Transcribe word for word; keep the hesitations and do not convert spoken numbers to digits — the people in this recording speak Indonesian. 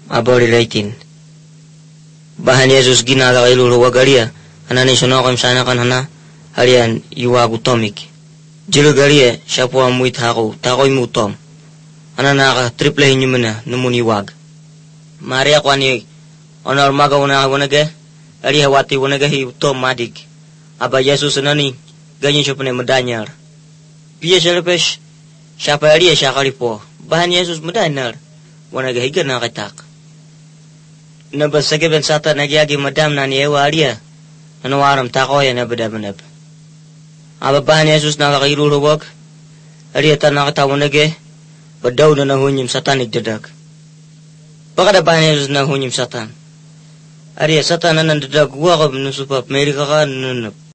abori leitin. Bahan Yesus ginala kay luluwag alia, anani sunokom sana kan hana, halian iwagu tomik. Jilu galia, siya po amuit hako, takoy mutom. Ananaka, triple hinyumana, numuniwag. Maria kwani, onor maga wana wanage, ali hawati wanage hi utom madik. Aba Yesus anani, ganyan siya panay madanyar. Piya siya lepes, siya pa alia siya kalipo, bahan Yesus madanyar, wanage higa na katak. Nabasage ben sata nagyagi madam na ni ewa alia, anawaram takoy na badabanab. Aba bahan Yesus nakakairuluwag, alia ta nakatawanage, badaw na nahunyim satan igdadag. Baka da bahan Yesus nahunyim satan. Alia satan na nandadag, wakab nusupap, Amerika ka nanap.